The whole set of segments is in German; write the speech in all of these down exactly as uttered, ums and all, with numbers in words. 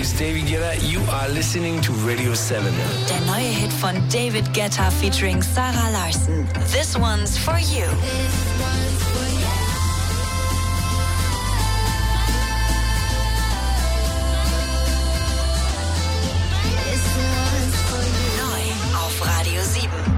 name's David Guetta. You are listening to Radio seven. Der neue Hit von David Guetta featuring Sarah Larson. This one's for you. Neu auf Radio sieben.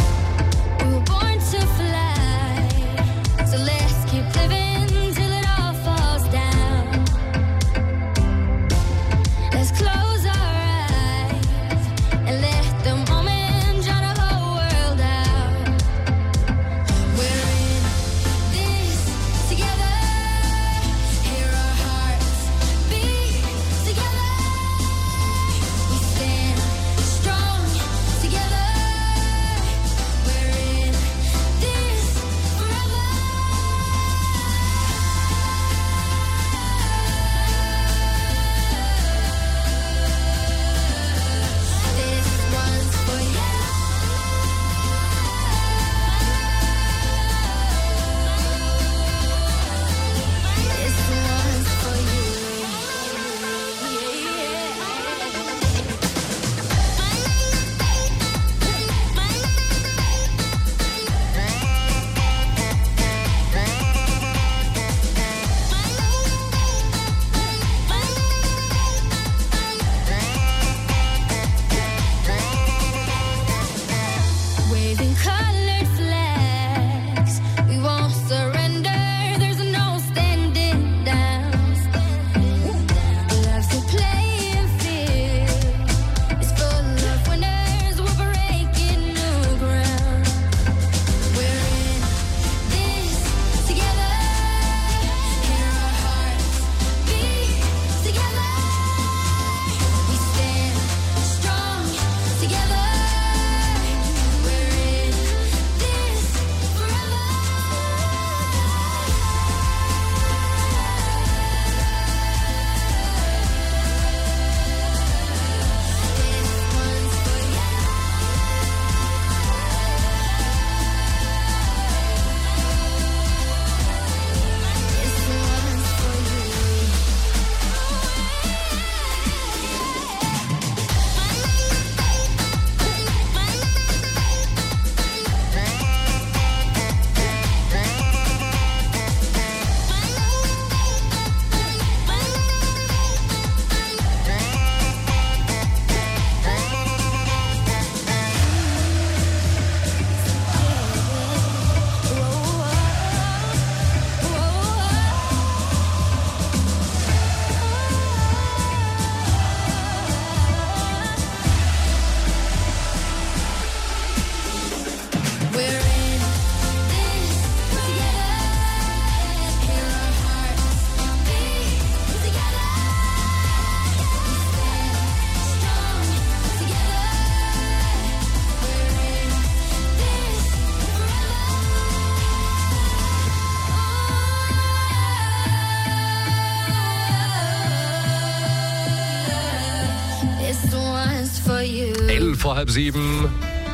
elf vor halb sieben.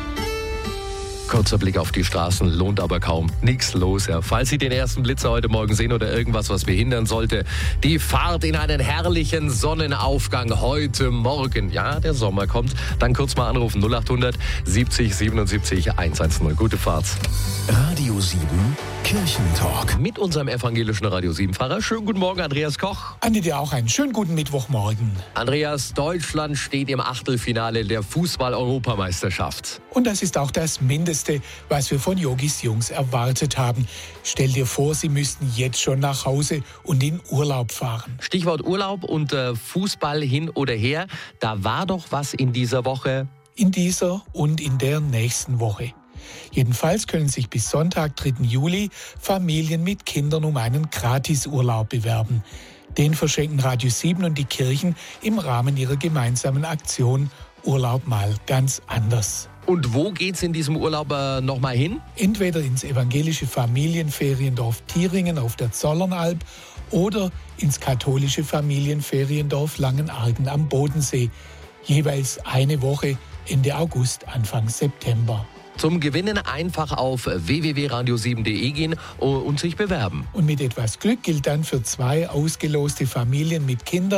Kurzer Blick auf die Straßen, lohnt aber kaum. Nichts los, ja. Falls Sie den ersten Blitzer heute Morgen sehen oder irgendwas, was behindern sollte, die Fahrt in einen herrlichen Sonnenaufgang heute Morgen. Ja, der Sommer kommt. Dann kurz mal anrufen. null achthundert siebzig siebenundsiebzig hundertzehn. Gute Fahrt. Radio sieben Kirchentalk. Mit unserem evangelischen Radio sieben-Pfarrer. Schönen guten Morgen, Andreas Koch. Andi, dir auch einen schönen guten Mittwochmorgen. Andreas, Deutschland steht im Achtelfinale der Fußball-Europameisterschaft. Und das ist auch das Mindeste, was wir von Yogis Jungs erwartet haben. Stell dir vor, sie müssten jetzt schon nach Hause und in Urlaub fahren. Stichwort Urlaub und äh, Fußball hin oder her. Da war doch was in dieser Woche. In dieser und in der nächsten Woche. Jedenfalls können sich bis Sonntag, dritten Juli, Familien mit Kindern um einen Gratisurlaub bewerben. Den verschenken Radio sieben und die Kirchen im Rahmen ihrer gemeinsamen Aktion Urlaub mal ganz anders. Und wo geht's in diesem Urlaub äh, nochmal hin? Entweder ins evangelische Familienferiendorf Thieringen auf der Zollernalb oder ins katholische Familienferiendorf Langenargen am Bodensee. Jeweils eine Woche Ende August, Anfang September. Zum Gewinnen einfach auf w w w punkt radio sieben punkt d e gehen und sich bewerben. Und mit etwas Glück gilt dann für zwei ausgeloste Familien mit Kindern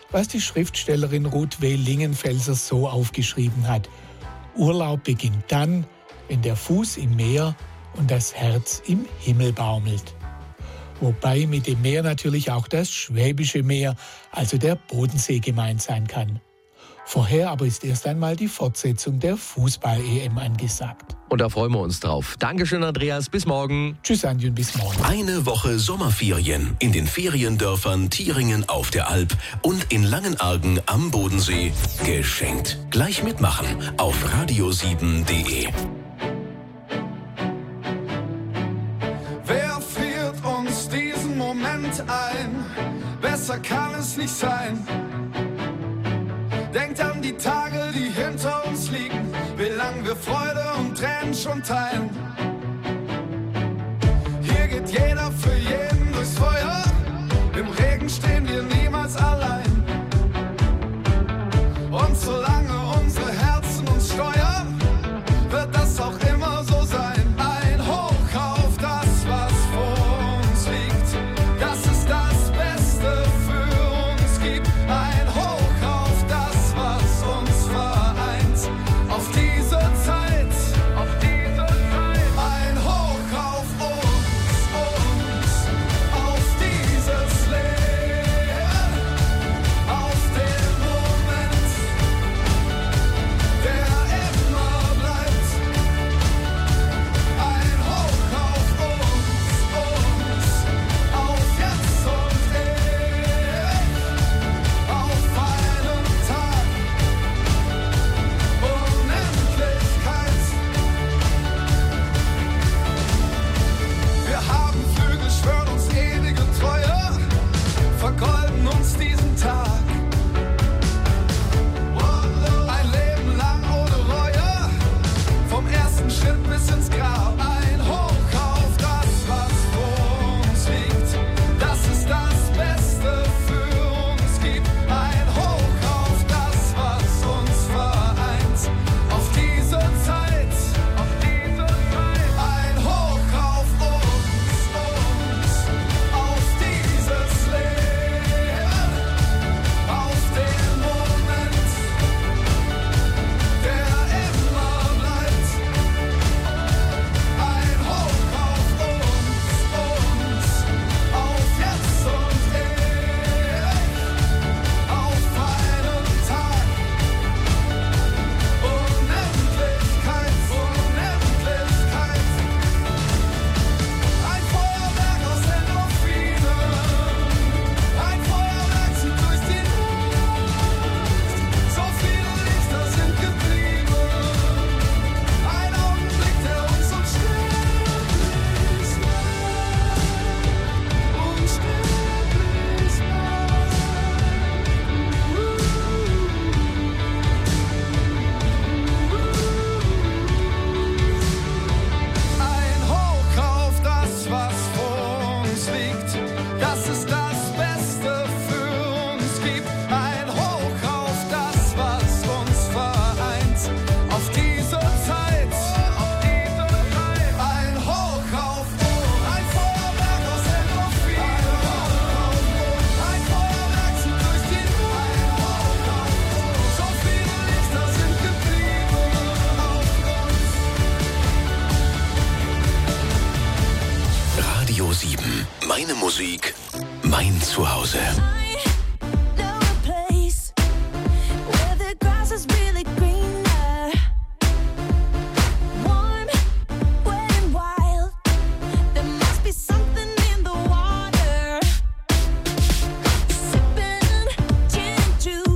was die Schriftstellerin Ruth W. Lingenfelser so aufgeschrieben hat. Urlaub beginnt dann, wenn der Fuß im Meer und das Herz im Himmel baumelt. Wobei mit dem Meer natürlich auch das Schwäbische Meer, also der Bodensee, gemeint sein kann. Vorher aber ist erst einmal die Fortsetzung der Fußball-E M angesagt. Und da freuen wir uns drauf. Dankeschön, Andreas. Bis morgen. Tschüss, Andi, und bis morgen. Eine Woche Sommerferien in den Feriendörfern Thieringen auf der Alp und in Langenargen am Bodensee geschenkt. Gleich mitmachen auf radio sieben punkt de. Wer friert uns diesen Moment ein? Besser kann es nicht sein. Denkt an die Tage, die hinter uns liegen, wie lang wir Freude und Tränen schon teilen. Hier geht jeder für jeden.